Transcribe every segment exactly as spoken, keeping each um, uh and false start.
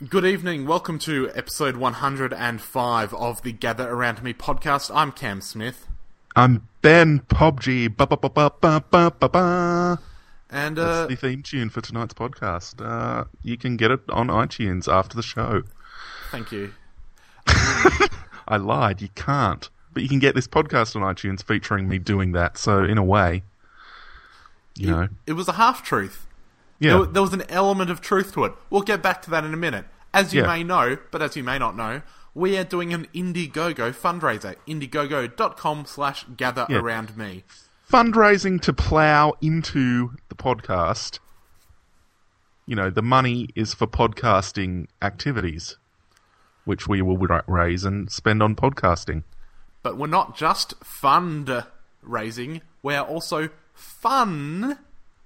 Good evening, welcome to episode one hundred five of the Gather Around Me podcast. I'm Cam Smith. I'm Ben Pobgy. Ba ba ba ba ba ba ba ba. And uh, that's the theme tune for tonight's podcast. Uh, you can get it on iTunes after the show. Thank you. I lied, you can't. But you can get this podcast on iTunes featuring me doing that, so in a way, you it, know. It was a half-truth. Yeah. There, there was an element of truth to it. We'll get back to that in a minute. As you yeah. may know, but as you may not know, we are doing an Indiegogo fundraiser. Indiegogo.com slash gather yeah. around me. Fundraising to plough into the podcast. You know, the money is for podcasting activities, which we will raise and spend on podcasting. But we're not just fund-raising, we're also fun-raising.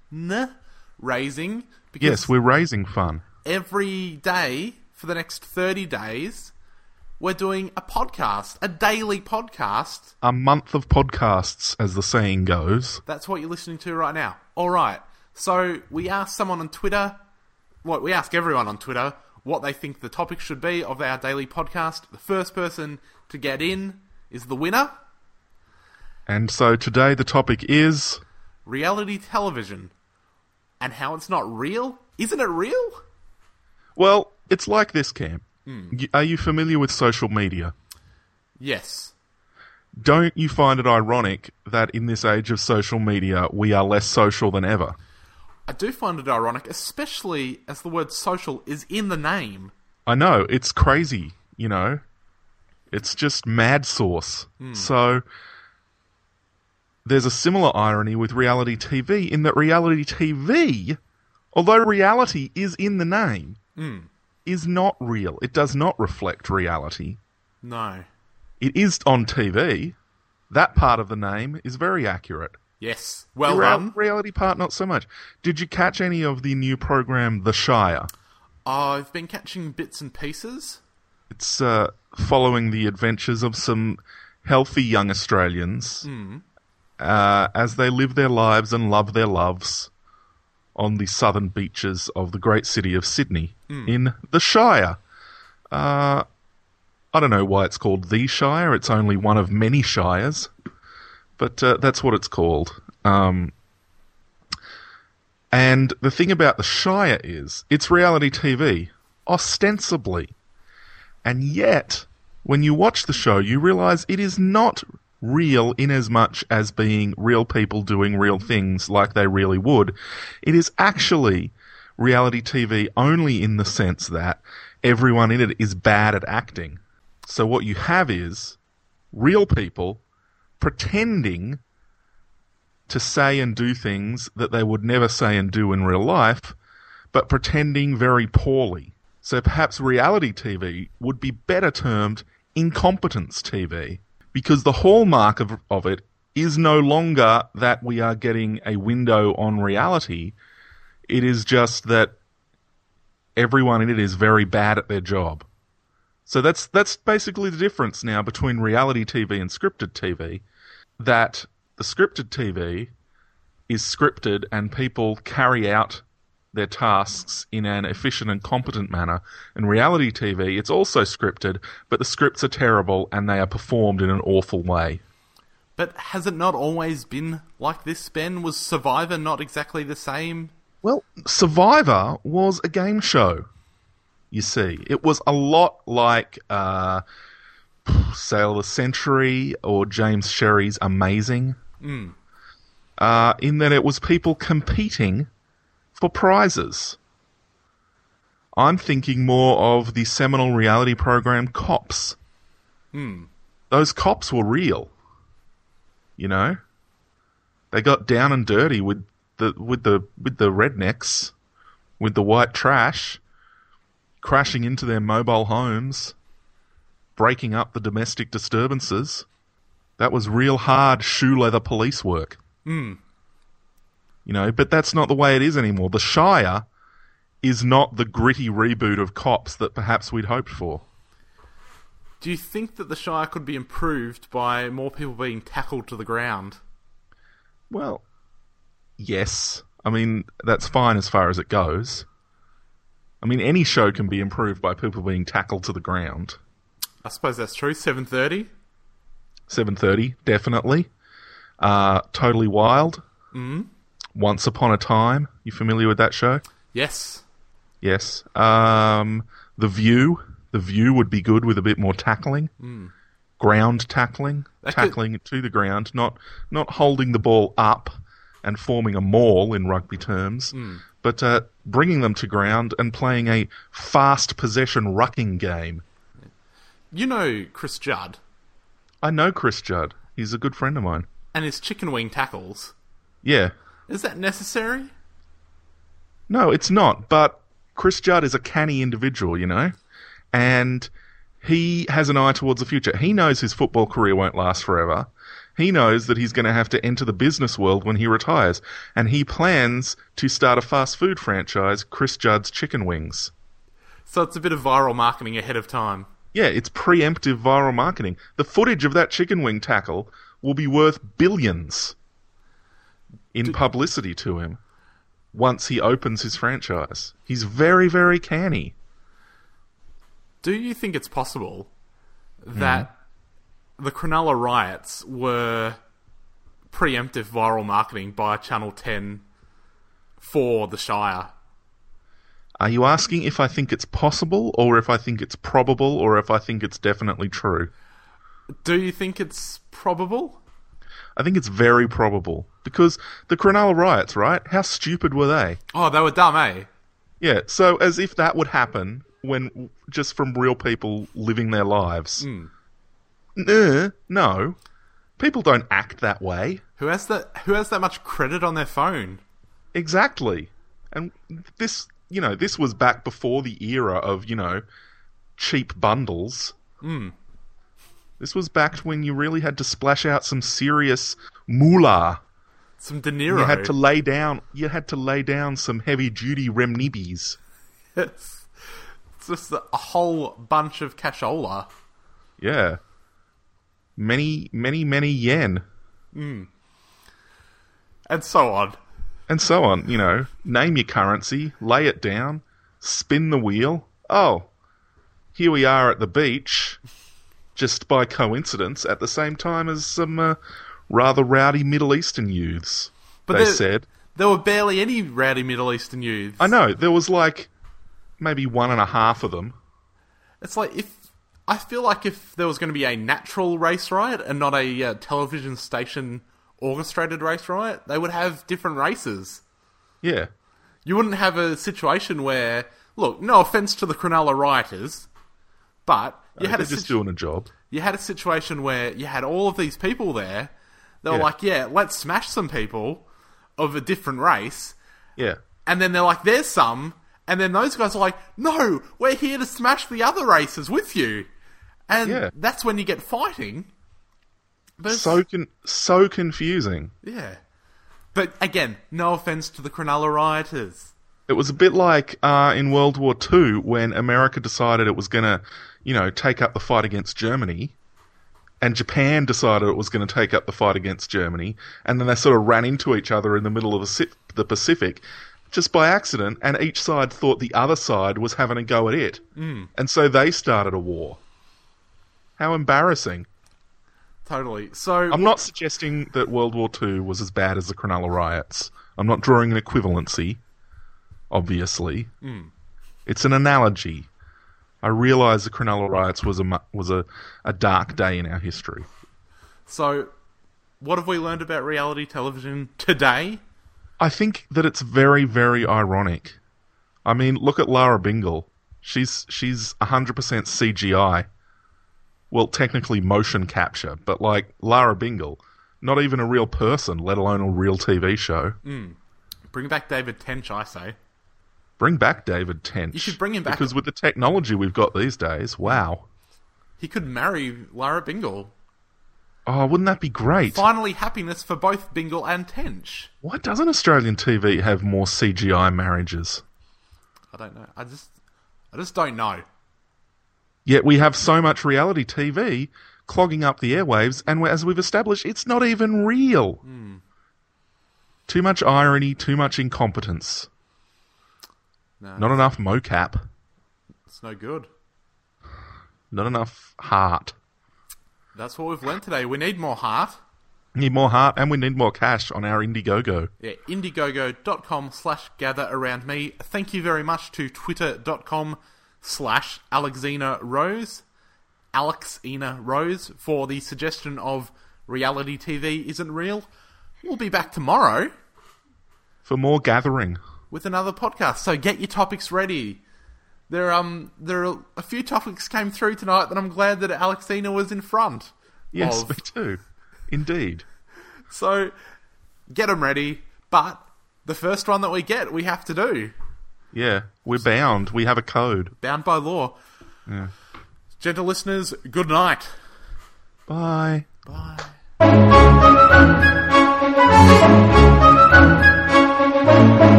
Because yes, we're raising fun. Every day, for the next thirty days, we're doing a podcast, a daily podcast. A month of podcasts, as the saying goes. That's what you're listening to right now. Alright, so we asked someone on Twitter, well, we ask everyone on Twitter, what they think the topic should be of our daily podcast. The first person to get in is the winner. And so today the topic is... reality television. And how it's not real? Isn't it real? Well, it's like this, Cam. Mm. Are you familiar with social media? Yes. Don't you find it ironic that in this age of social media, we are less social than ever? I do find it ironic, especially as the word social is in the name. I know, it's crazy, you know. It's just mad sauce. Mm. So, there's a similar irony with reality T V in that reality T V, although reality is in the name, mm. is not real. It does not reflect reality. No. It is on T V. That part of the name is very accurate. Yes. Well the done. The reality part, not so much. Did you catch any of the new program, The Shire? I've been catching bits and pieces. It's uh, following the adventures of some healthy young Australians mm. uh, as they live their lives and love their loves on the southern beaches of the great city of Sydney mm. in The Shire. Uh, I don't know why it's called The Shire. It's only one of many shires. But uh, that's what it's called. Um, and the thing about The Shire is, it's reality T V, ostensibly. And yet, when you watch the show, you realise it is not real in as much as being real people doing real things like they really would. It is actually reality T V only in the sense that everyone in it is bad at acting. So what you have is real people pretending to say and do things that they would never say and do in real life, but pretending very poorly. So perhaps reality T V would be better termed incompetence T V, because the hallmark of, of it is no longer that we are getting a window on reality. It is just that everyone in it is very bad at their job. So that's that's basically the difference now between reality T V and scripted T V, that the scripted T V is scripted and people carry out their tasks in an efficient and competent manner. In reality T V, it's also scripted, but the scripts are terrible and they are performed in an awful way. But has it not always been like this, Ben? Was Survivor not exactly the same? Well, Survivor was a game show. You see, it was a lot like uh, Sale of the Century or James Sherry's Amazing, mm. uh, in that it was people competing for prizes. I'm thinking more of the seminal reality program Cops. Mm. Those cops were real. You know, they got down and dirty with the with the with the rednecks, with the white trash, crashing into their mobile homes, breaking up the domestic disturbances. That was real hard shoe leather police work. Mm. You know, but that's not the way it is anymore. The Shire is not the gritty reboot of Cops that perhaps we'd hoped for. Do you think that the Shire could be improved by more people being tackled to the ground? Well, yes. I mean, that's fine as far as it goes. I mean, any show can be improved by people being tackled to the ground. I suppose that's true. seven thirty? seven thirty, definitely. Uh, Totally Wild. Mm-hmm. Once Upon a Time. You familiar with that show? Yes. Yes. Um, The View. The View would be good with a bit more tackling. Mm. Ground tackling. That tackling it to the ground. Not not holding the ball up and forming a maul in rugby terms. Mm. But uh, bringing them to ground and playing a fast possession rucking game. You know Chris Judd. I know Chris Judd. He's a good friend of mine. And his chicken wing tackles. Yeah. Is that necessary? No, it's not. But Chris Judd is a canny individual, you know? And he has an eye towards the future. He knows his football career won't last forever. He knows that he's going to have to enter the business world when he retires. And he plans to start a fast food franchise, Chris Judd's Chicken Wings. So it's a bit of viral marketing ahead of time. Yeah, it's preemptive viral marketing. The footage of that chicken wing tackle will be worth billions in publicity to him once he opens his franchise. He's very, very canny. Do you think it's possible that mm. the Cronulla riots were preemptive viral marketing by Channel ten for the Shire? Are you asking if I think it's possible, or if I think it's probable, or if I think it's definitely true? Do you think it's probable? I think it's very probable. Because the Cronulla riots, right? How stupid were they? Oh, they were dumb, eh? Yeah, so as if that would happen when just from real people living their lives. Mm. Nah, no. People don't act that way. Who has that, who has that much credit on their phone? Exactly. And this... You know, this was back before the era of, you know, cheap bundles. Mm. This was back when you really had to splash out some serious moolah. Some De Niro. You had to lay down. You had to lay down some heavy duty remnibbies. Yes. It's just a whole bunch of cashola. Yeah. Many, many, many yen. Mm. And so on. And so on, you know, name your currency, lay it down, spin the wheel. Oh, here we are at the beach, just by coincidence, at the same time as some uh, rather rowdy Middle Eastern youths, but they there, said. There were barely any rowdy Middle Eastern youths. I know, there was like maybe one and a half of them. It's like, if I feel like if there was going to be a natural race riot and not a uh, television station orchestrated race riot, they would have different races. Yeah. You wouldn't have a situation where, look, no offense to the Cronulla rioters, but you uh, had a just situ- doing a job. You had a situation where you had all of these people there. They were yeah. like, yeah, let's smash some people of a different race. Yeah. And then they're like, there's some. And then those guys are like, no, we're here to smash the other races with you. And yeah. that's when you get fighting. But so con- so confusing. Yeah. But again, no offense to the Cronulla rioters. It was a bit like uh, in World War Two when America decided it was going to, you know, take up the fight against Germany, and Japan decided it was going to take up the fight against Germany, and then they sort of ran into each other in the middle of the, the Pacific just by accident, and each side thought the other side was having a go at it. Mm. And so they started a war. How embarrassing. Totally. So I'm not suggesting that World War Two was as bad as the Cronulla riots. I'm not drawing an equivalency, obviously. Mm. It's an analogy. I realise the Cronulla riots was a was a, a dark day in our history. So, what have we learned about reality television today? I think that it's very, very ironic. I mean, look at Lara Bingle. She's she's one hundred percent C G I. Well, technically motion capture, but like Lara Bingle, not even a real person, let alone a real T V show. Mm. Bring back David Tench, I say. Bring back David Tench. You should bring him back. Because with the technology we've got these days, wow. He could marry Lara Bingle. Oh, wouldn't that be great? Finally happiness for both Bingle and Tench. Why doesn't Australian T V have more C G I marriages? I don't know. I just, I just don't know. Yet we have so much reality T V clogging up the airwaves, and as we've established, it's not even real. Mm. Too much irony, too much incompetence. No, Not enough mocap. it's no good. Not enough heart. That's what we've learned today. We need more heart. Need more heart, and we need more cash on our Indiegogo. Yeah, indiegogo.com slash gather around me. Thank you very much to twitter.com slash Alexina Rose, Alexina Rose, for the suggestion of reality T V isn't real. We'll be back tomorrow For more gathering. with another podcast. So get your topics ready. There, um, there are a few topics came through tonight that I'm glad that Alexina was in front Yes, of. me too. Indeed. So get them ready. But the first one that we get, we have to do. Yeah, we're bound. We have a code. Bound by law. Yeah. Gentle listeners, good night. Bye. Bye.